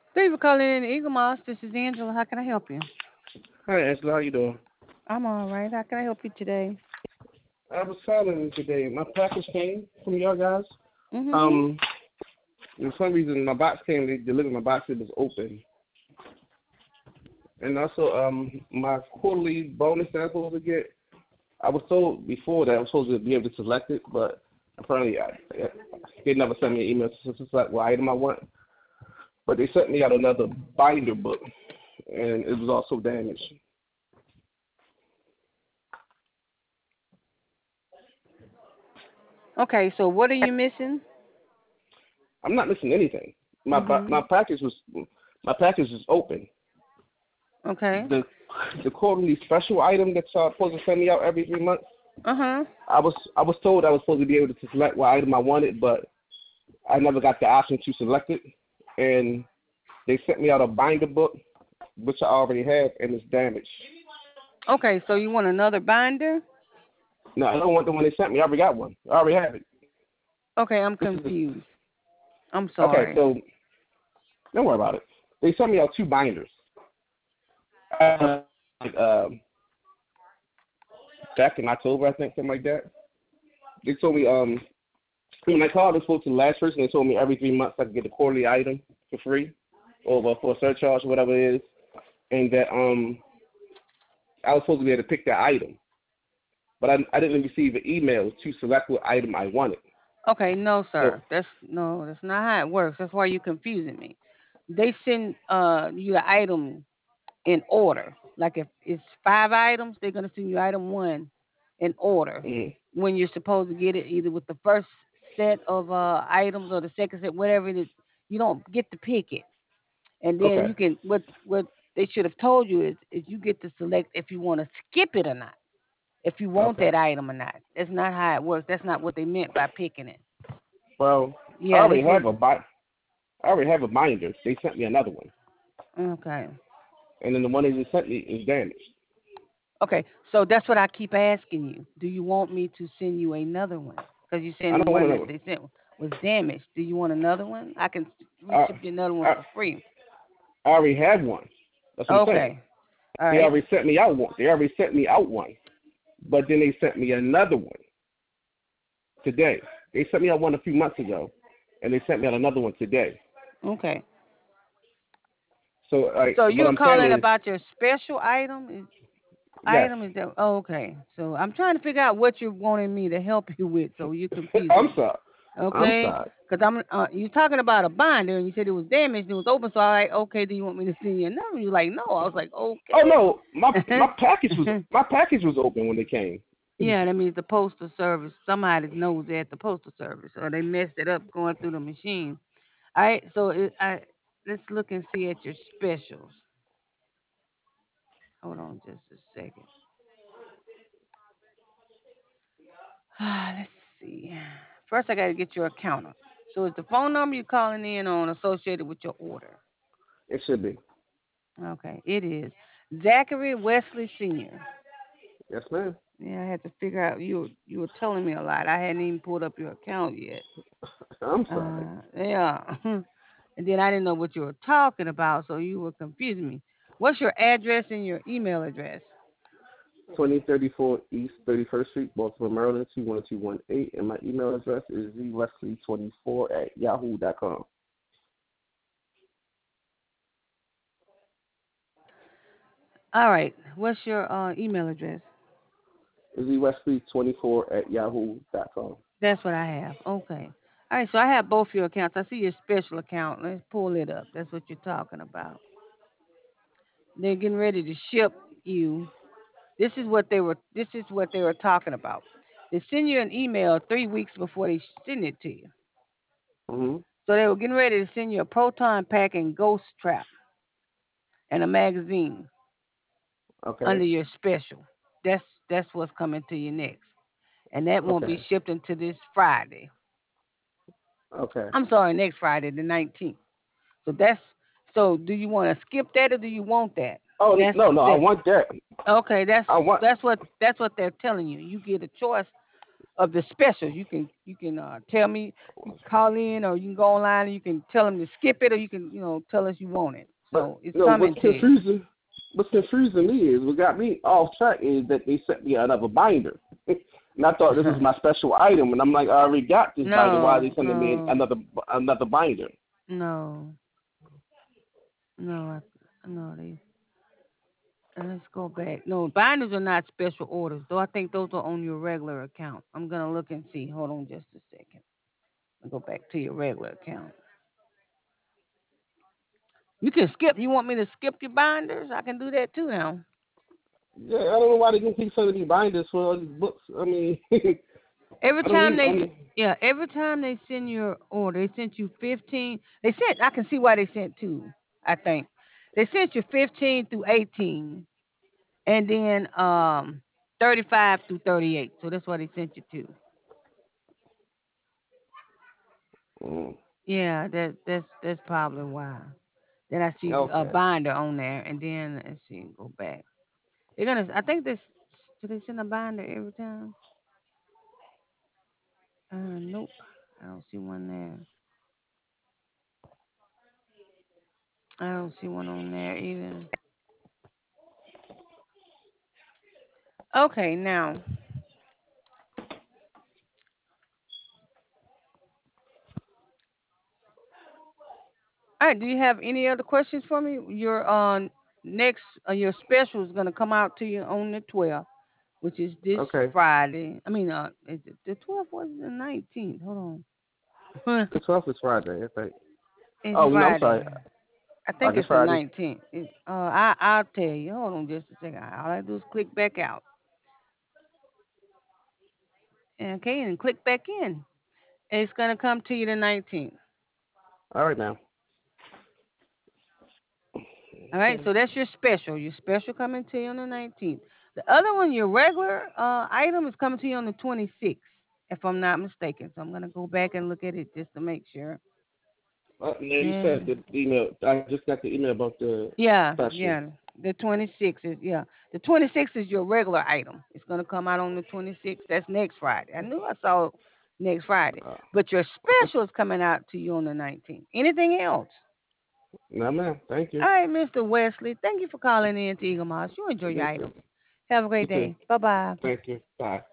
Thank you for calling in Eagle Moss. This is Angela. How can I help you? Hi, Angela. How you doing? I'm all right. How can I help you today? I was calling today. My package came from y'all guys. Mhm. Um, for some reason, my box came. They delivered my box. It was open, and also my quarterly bonus that I'm supposed to get. I was told before that I was supposed to be able to select it, but apparently they never sent me an email to select what item I want. But they sent me out another binder book, and it was also damaged. Okay. So what are you missing? I'm not missing anything. My Mhm. package was open. Okay. the the quarterly special item that's supposed to send me out every 3 months. Uh huh. I was told I was supposed to be able to select what item I wanted, but I never got the option to select it, and they sent me out a binder book which I already have, and it's damaged. Okay. So you want another binder? No, I don't want the one they sent me. I already got one. I already have it. Okay. I'm This is confused. I'm okay. sorry. So don't worry about it. They sent me out two binders. Like back in October, I think, something like that. They told me when I called, I spoke to the last person. They told me every 3 months I could get a quarterly item for free, or for a surcharge or whatever it is, and that I was supposed to be able to pick that item, but I didn't receive an email to select what item I wanted. Okay. No, So sir. That's no. That's not how it works. That's why you're confusing me. They send you the item in order. Like if it's 5 items, they're gonna send you item one in order. mm, When you're supposed to get it either with the first set of items or the second set, whatever it is, you don't get to pick it. And then okay, you can what they should have told you is you get to select if you want to skip it or not. If you want okay. that item or not. That's not how it works. That's not what they meant by picking it. Well, I Yeah, they already supposed have a I already have a binder. They sent me another one, okay. and then the one they just sent me is damaged. Okay, so that's what I keep asking you. Do you want me to send you another one? Because you're saying I the don't want one that another one. they sent was damaged. Do you want another one? I can I, reship you another one I, for free. I already have one. That's what I'm saying. Okay, all They right. already sent me out one. They already sent me out one, but then they sent me another one today. They sent me out one a few months ago, and they sent me out another one today. Okay. So, So what you're I'm saying calling is, about your special item? yes, Item is that? Oh, okay. So I'm trying to figure out what you're wanting me to help you with. So you're confusing I'm me. sorry. I'm Okay? sorry. Because I'm you talking about a binder and you said it was damaged and it was open. So I like, okay, do you want me to send you another? You're like, no. I was like, Oh no, okay. my package was open when they came. Yeah, that means the postal service. Somebody knows they're at the postal service, or they messed it up going through the machine. All right, so let's look and see at your specials. Hold on just a second. Let's see. First, I got to get your account up. So, is the phone number you're calling in on associated with your order? It should be. Okay, it is Zachary Wesley Senior. Yes, ma'am. Yeah, I had to figure out you were telling me a lot. I hadn't even pulled up your account yet. I'm sorry. Yeah. And then I didn't know what you were talking about, so you were confusing me. What's your address and your email address? 2034 East 31st Street, Baltimore, Maryland 21218, and my email address is zwesley24@yahoo.com. All right. What's your email address? zwesley24@yahoo.com. That's what I have. Okay. All right. So I have both your accounts. I see your special account. Let's pull it up. That's what you're talking about. They're getting ready to ship you. This is what they were talking about. They send you an email 3 weeks before they send it to you. Mhm. So they were getting ready to send you a proton pack and ghost trap and a magazine Okay. under your special. That's what's coming to you next, and that won't be Okay. shipped until this Friday. Okay. I'm sorry, next Friday, the 19th. So that's so. Do you want to skip that or do you want that? Oh That's no, I that. want that. Okay, I want. that's what they're telling you. You get a choice of the specials. You can tell me, you can call in, or you can go online and you can tell them to skip it, or you can tell us you want it. But So it's no, coming to you. what's confusing me is what got me off track is that they sent me another binder. And I thought this was my special item, and I'm like, I already got this binder. Why are No, they sending me no, another binder? no, no, no. Let's go back. No, binders are not special orders, though. I think those are on your regular account. I'm gonna look and see. Hold on just a second. I'll go back to your regular account. You can skip. You want me to skip your binders? I can do that too now. Yeah, I don't know why they gonna keep sending me binders for all these books. I mean, Every I don't time need. they yeah, every time they send your order, they sent you 15. They sent. I can see why they sent two. I think they sent you 15 through 18, and then 35 through 38. So that's why they sent you two. Mm, Yeah, that's probably why. Then I see a okay, binder on there, and then let's see, go back. They're gonna. I think this. Do they send a binder every time? Nope. I don't see one there. I don't see one on there either. Okay, now. All right. Do you have any other questions for me? Your next your special is gonna come out to you on the 12th, which is this okay. Friday. I mean, is it the 12th or is it the 19th? Hold on. The 12th is Friday, I think. It's Oh no, I'm Friday. sorry. I think This it's the Friday. 19th. I'll tell you. Hold on just a second. All I do is click back out. Okay, and click back in. It's gonna come to you the 19th. All right now. All right, Okay. so that's your special. Your special coming to you on the 19th. The other one, your regular item, is coming to you on the 26th, if I'm not mistaken. So I'm gonna go back and look at it just to make sure. No, you said And the email. I just got the email about the yeah, special. yeah, the 26th is the 26th is your regular item. It's gonna come out on the 26th. That's next Friday. I knew I saw next Friday, Uh, but your special is coming out to you on the 19th. Anything else? no, ma'am. Thank you. All right, Mr. Wesley. Thank you for calling in to Eagle Moss. You enjoy your You too. items. Have a You great too. day. Bye bye. Thank you. Bye.